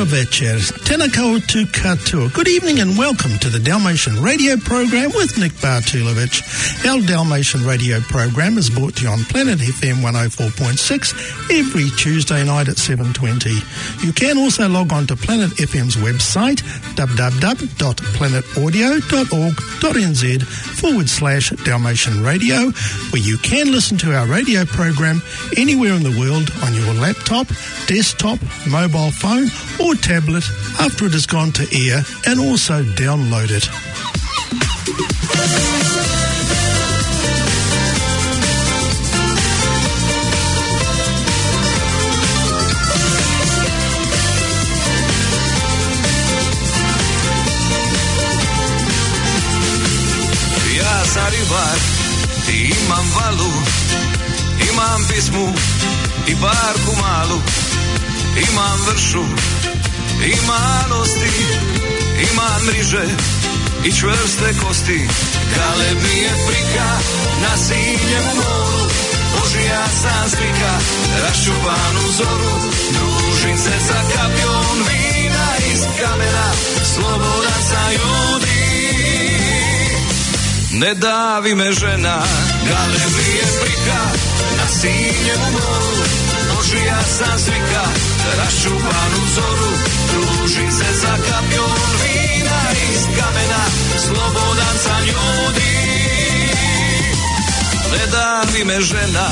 Dobro večer, tena kautu katoa. Good evening and welcome to the Dalmatian Radio Program with Nick Bartulovich. Our Dalmatian Radio Program is brought to you on Planet FM 104.6 every Tuesday night at 7:20. You can also log on to Planet FM's website, www.planetaudio.org.nz/Dalmatian Radio, where you can listen to our radio program anywhere in the world on your laptop, desktop, mobile phone or tablet after it has gone to air, and also download it. Ja sam ribar i imam valu, imam pismu i barku malu, imam vršu, imam nosti, imam mriže i čvrste kosti. Galeb mi je frika na sinjem moru, Božija sam slika, raščupan u zoru. Družim se sa kapljom vina iz kamena, slobodan sam ljudi. Ne davi me žena, galeb mi je frika na sinjem moru, Božija sam slika, raščupan u zoru. Družim se sa kapljom vina iz kamena, slobodan sam ljudi. Ne davi me žena.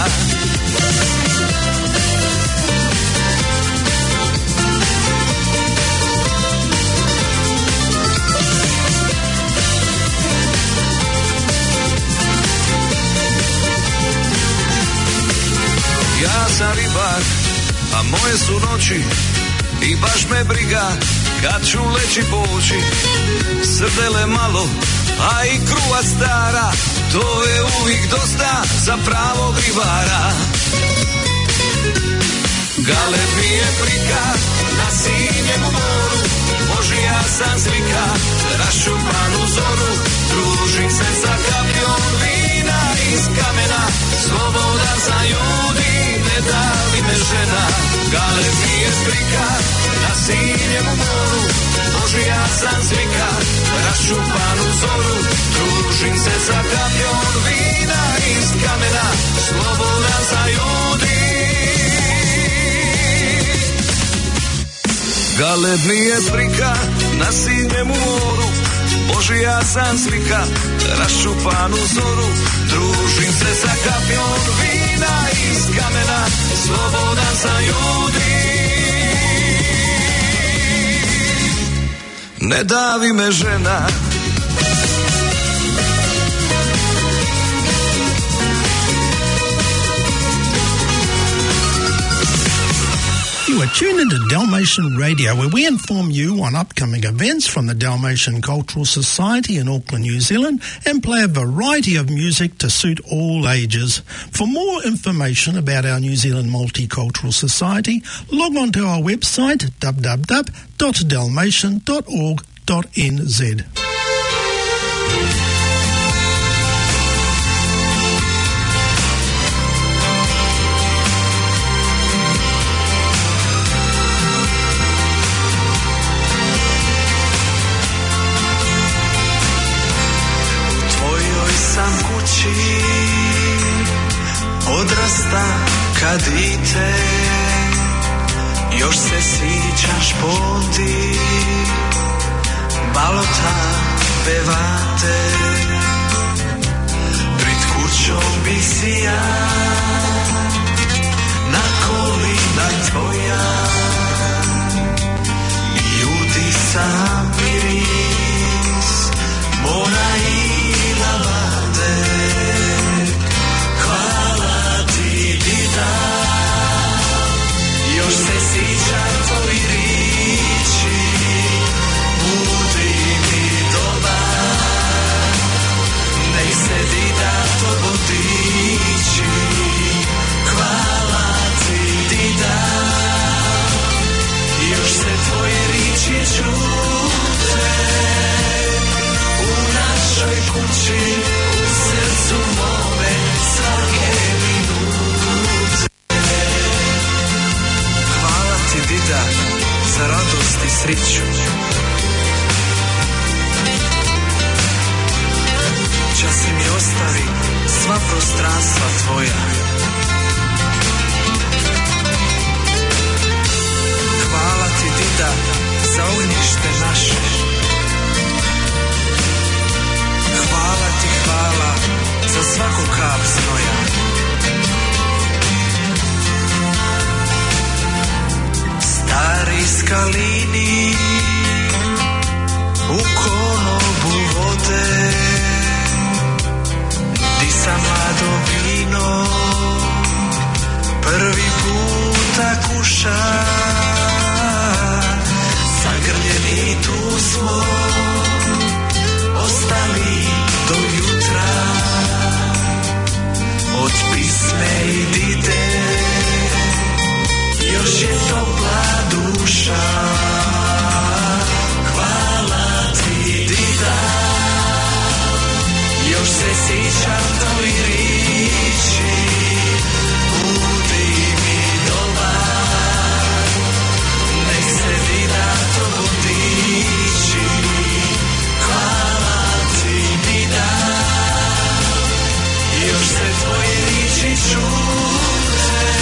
Ja sam ribar, a moje su noći i baš me briga kad ću leći poći. Srdele malo, a i kruva stara, to je uvijek dosta za pravog ribara. Galeb mi je frika na sinjem moru, Božija sam slika, raščupan u zoru. Družim se sa kapljom vina iz kamena, slobodan sam ljudi. Ne davi me žena, galeb mi je frika na sinjem moru, Božija sam slika, raščupan u zoru. Družim se sa kapljom vina iz kamena, slobodan sam ljudi. Galeb mi je frika na sinjem moru, Božija sam slika, raščupan u zoru. Družim se sa kapljom vina iz kamena, slobodan sam ljudi. Ne davi me žena. You are tuned into Dalmatian Radio, where we inform you on upcoming events from the Dalmatian Cultural Society in Auckland, New Zealand, and play a variety of music to suit all ages. For more information about our New Zealand Multicultural Society, log on to our website, www.dalmatian.org.nz. Odrasta kad dite, još se sjećaš poti, balota pevate, pred kućom bi si ja, na kolina tvoja, i udisam miris mora i lavande. Još se sjećam tvoji riječi, budi mi dobar. prostranstva tvoja. Hvala ti, dida, za ognjište naše. Hvala ti, hvala za svaku kap znoja. Stari skalini u konobu vode, di sam mlado vino prvi puta kuša. Zagrljeni tu smo ostali do jutra, od pisme i dide još je topla duša. Hvala ti, dida, još se sjećam tvoji riječi, budi mi dobar, nek se dida to diči. Hvala ti, dida, još se tvoje riječi čuje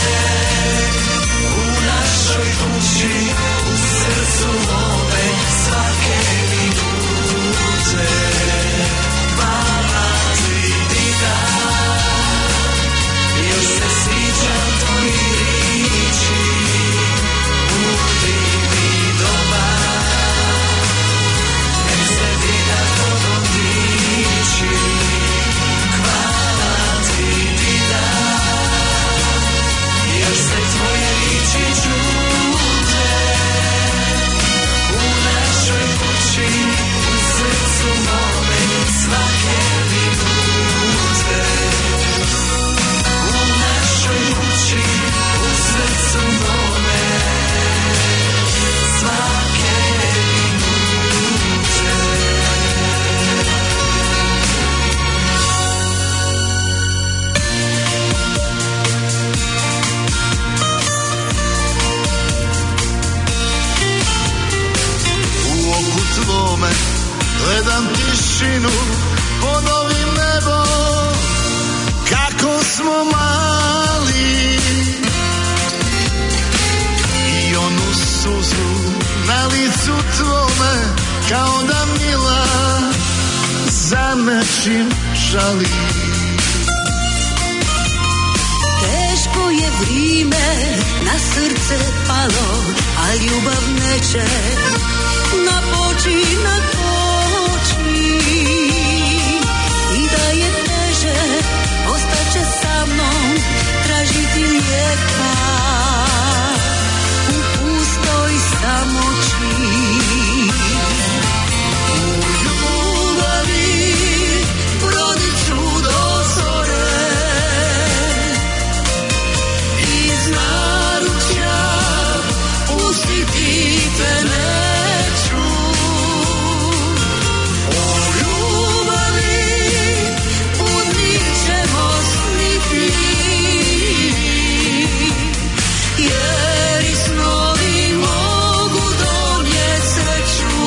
u našoj kući, u srcu mome svake minute. Hvala ti, dida, još se sjećam tvoji riječi, budi mi dobar, nek se dida tobom diči. Hvala ti, dida, još se tvoje riječi čute u našoj kući, u srcu mome svake minute. U našoj kući, u srcu mome svake minute. U oku tvome gledam tišinu, ponovim nebo, kako smo mali, i onu suzu na licu tvome, kao da mila za nečim žali. Teško je vrime, na srce palo, a ljubav neće na počinak poći. I da je teže, ostaće sa mnom, tražiti lijeka u pustoj samoći. U ljubavi brodit ću do zore, iz naručja pustiti te neću. O ljubavi u njih ćemo sniti, jer i snovi mogu donijeti sreću.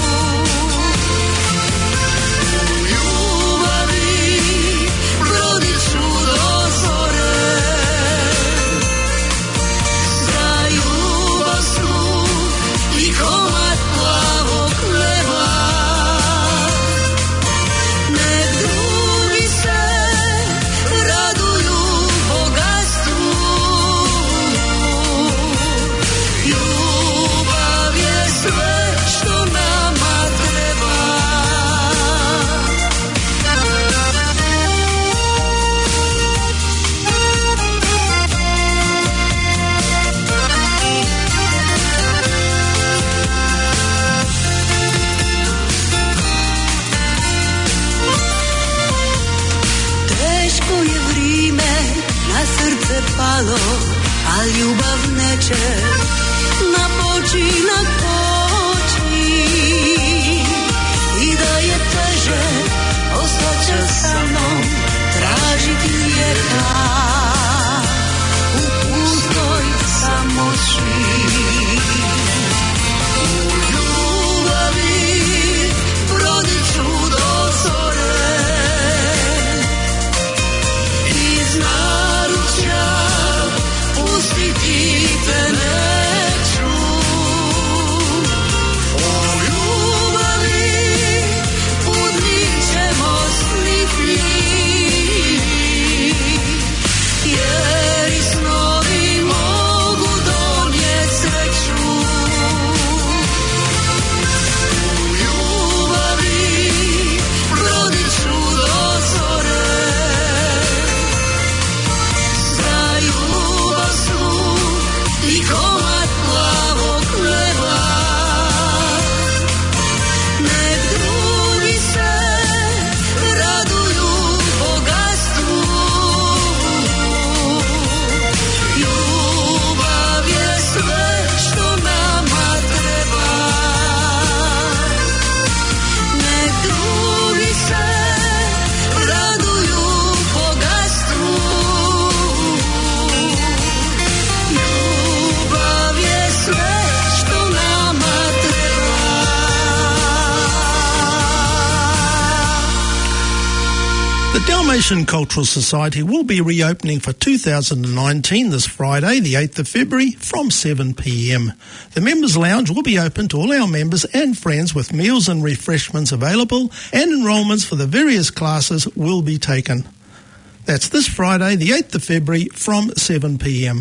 U ljubavi brodit ću do zore, za ljubav snu i komad plavog neba. Nek drugi se raduju bogatstvu, ljubav je sve što nama treba. Teško je vrime, na srce palo, a ljubav neće na počinak poći. I da je teže, ostaće sa mnom, tražiti lijeka u pustoj samoći. U ljubavi brodit ću do zore, The Dalmatian Cultural Society will be reopening for 2019 this Friday, the 8th of February, from 7 p.m. The Members' Lounge will be open to all our members and friends with meals and refreshments available, and enrolments for the various classes will be taken. That's this Friday, the 8th of February, from 7 p.m.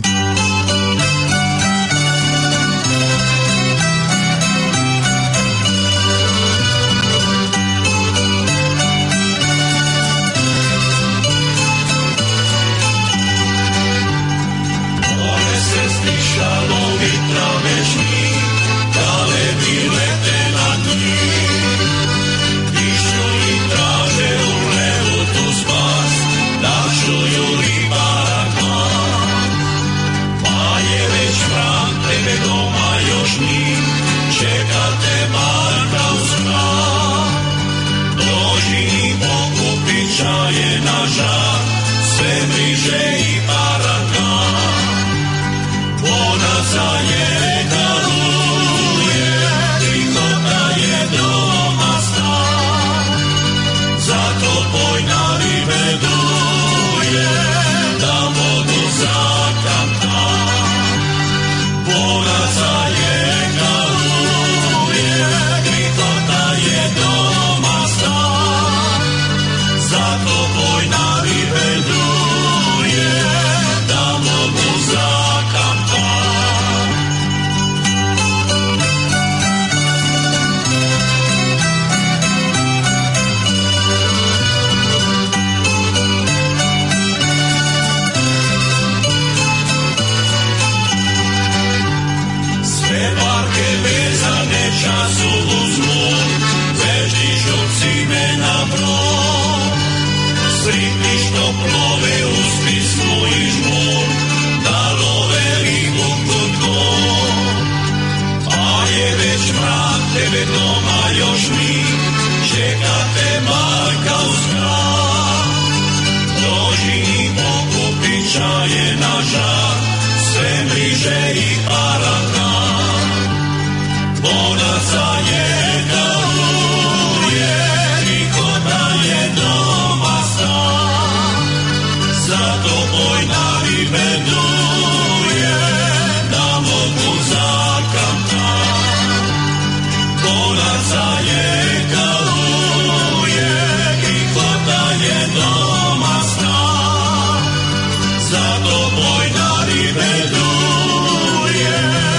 Za to boj na ribe duje.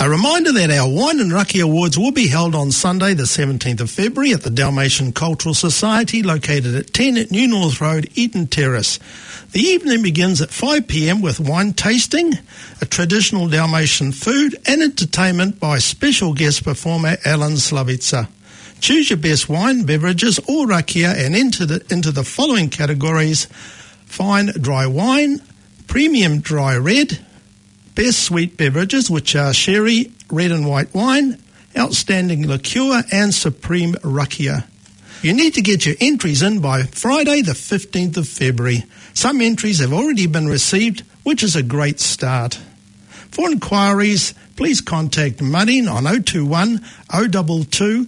reminder that our Wine and Raki Awards will be held on Sunday, the 17th of February at the Dalmatian Cultural Society, located at 10 at New North Road, Eaton Terrace. The evening begins at 5 p.m. with wine tasting, a traditional Dalmatian food, and entertainment by special guest performer Alan Slavica. Choose your best wine, beverages, or rakia and enter into the following categories: fine dry wine, premium dry red, best sweet beverages, which are sherry, red and white wine, outstanding liqueur, and supreme rakia. You need to get your entries in by Friday, the 15th of February. Some entries have already been received, which is a great start. For inquiries, please contact Marine on 021 022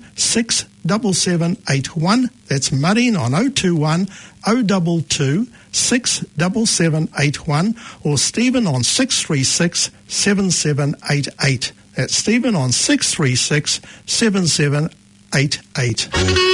67781. That's Marine on 021 022 67781, or Stephen on 636 7788. That's Stephen on 636 7788.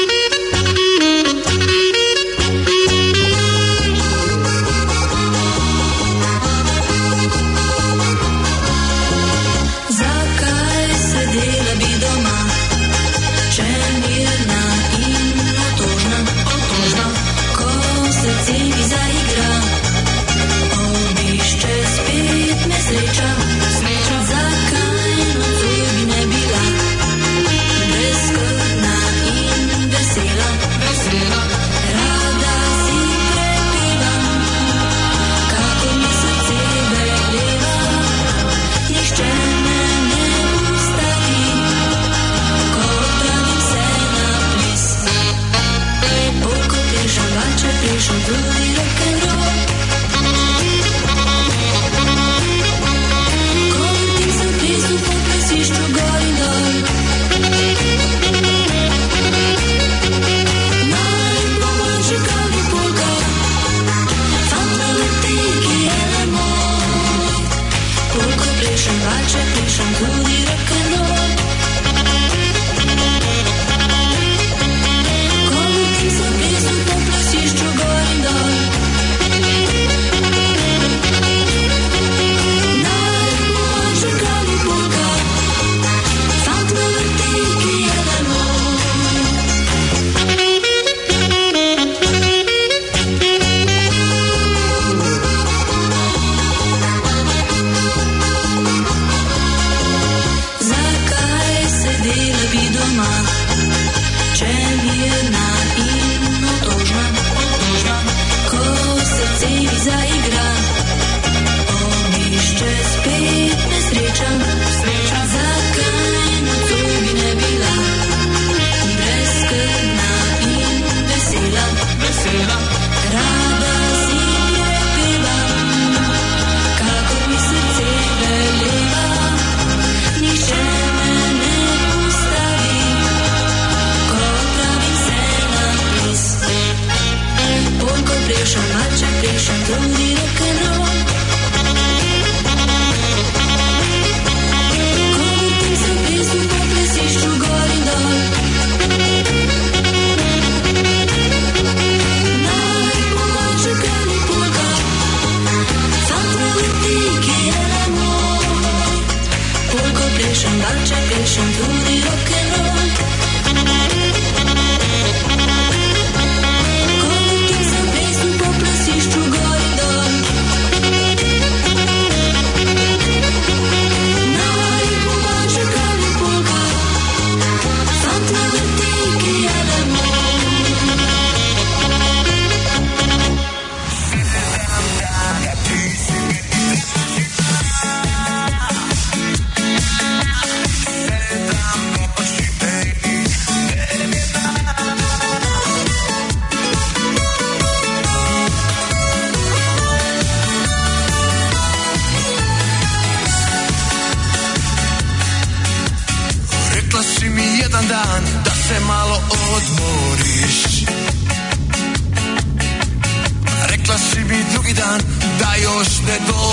Da još ne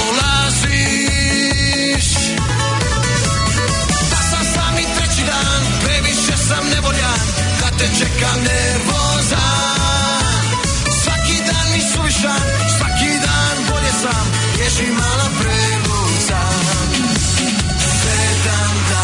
dolaziš. Da sam sam i treći dan, previše sam nevoljan, kad te čekam nervozan. Svaki dan mi suvišan, svaki dan bolje sam, bježi malo prelucan. 7 dana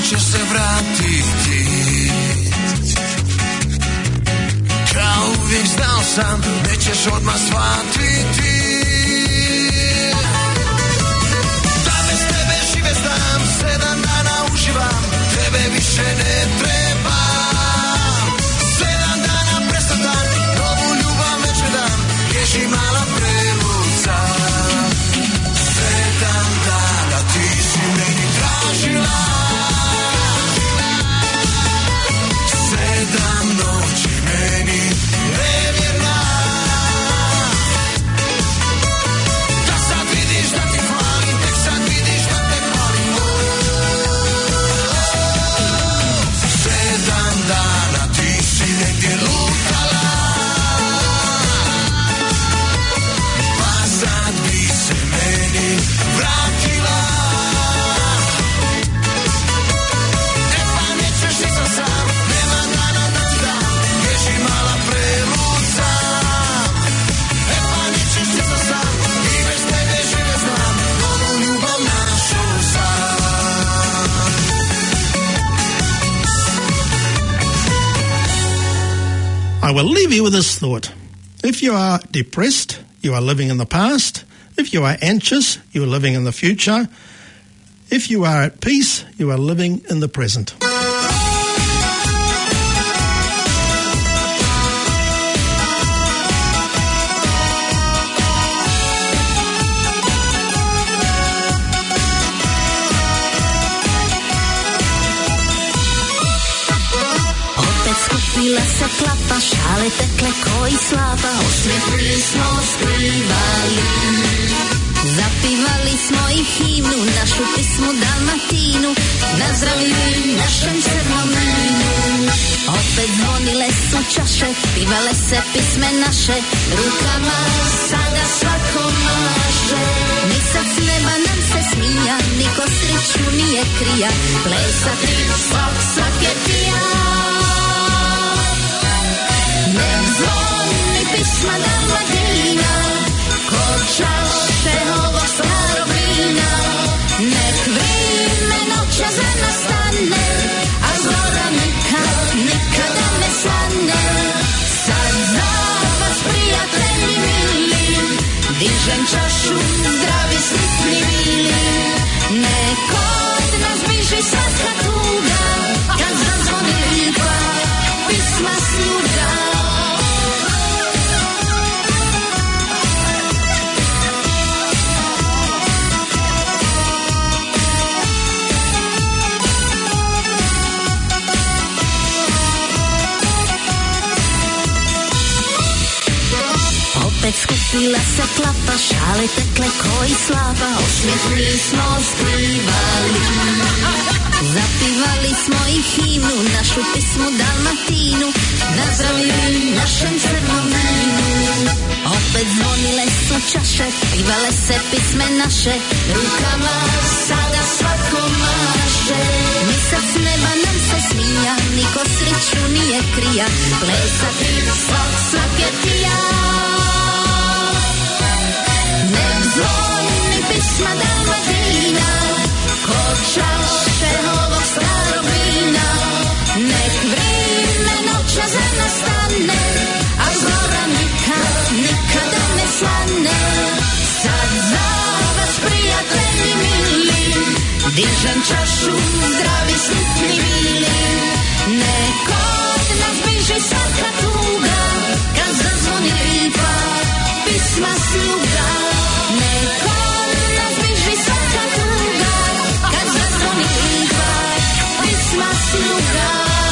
će se vratiti. Kao uvijek znao sam, nećeš odmah shvatiti. Da bez tebe žive znam, 7 dana uživam, tebe više ne trebam. 7 dana prestatan, novu ljubav već ne dam, bježi mala preluca. 7 dana ti si meni tražila, 7 noći meni nevjerna. Da sad vidiš da ti falim, tek sad vidiš da te palim. 7 dana ti si negdje lutala, pa sad bi se meni vratila. E pa nećeš nisam sam, nema dana da ti dam, bježi mala preluca. E pa nećeš nisam sam, i bez tebe žive znam, novu ljubav našu sam. I will leave you with this thought. If you are depressed, you are living in the past. If you are anxious, you are living in the future. If you are at peace, you are living in the present. Opet skupila se klapa, šale tekle koji slapa, osmijeh smo skrivali. Zapivali smo i himnu, našu pismu Dalmatinu, nazdravili našem crnom vinu. Opet zvonile su čaše, pivale se pisme naše, rukama sada svako maše. Ni sad s neba nam se smija, niko sreću nije krija, plesati svak je pijan. Nek zvoni pisma Dalmatina, ko čaše ovog starog vina. Nek vrime noća za nas stane, a zora nikada ne svane. Sad za vas prijatelji mili, dižem čašu, zdravi sretni bili. Nek od nas biži svaka tuga, kad zazvoni lipa, pisma sluga. Opet skupila se klapa, šale tekle koji slapa, osmijeh smo skrivali. Zapivali smo i himnu, našu pismu Dalmatinu, nazdravili našem crnom vinu. Opet zvonile su čaše, pivale se pisme naše, rukama sada svako maše. Ni sad s neba nam se smija, niko sreću nije krija, plesati svak je pijan. Nek zvoni pisma Dalmatina, ko čaše ovog starog vina. Nek vrime noća za nas stane, a zora nikada ne svane. Sad za vas prijatelji mili, dižem čašu, zdravi sretni bili. Nek od nas biži svaka tuga, kad zazvoni lipa, pisma sluga. Nek od nas biži svaka tuga, kad zazvoni lipa, pisma sluga.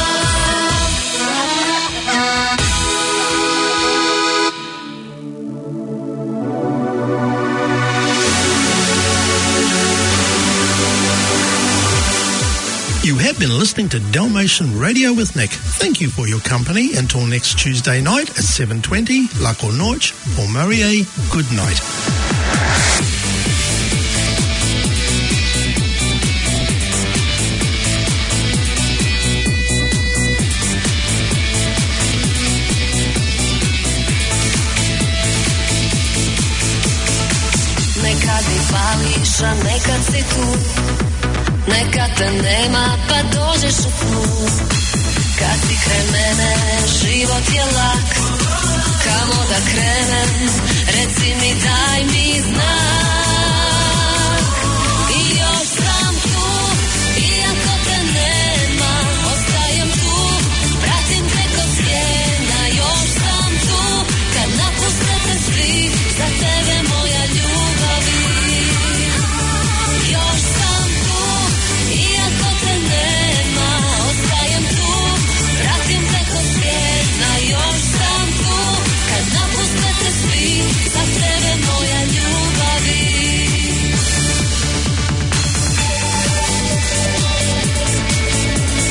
You have been listening to Dalmatian Radio with Nick. Thank you for your company. Until next Tuesday night at 7:20, Lako Noć, or Marie, good night. Nekad i pališ, a nekad si tu. Neka te nema pa dođeš u snu. Kad si kraj mene život je lak. Kamo da krenem, reci mi, daj mi znak.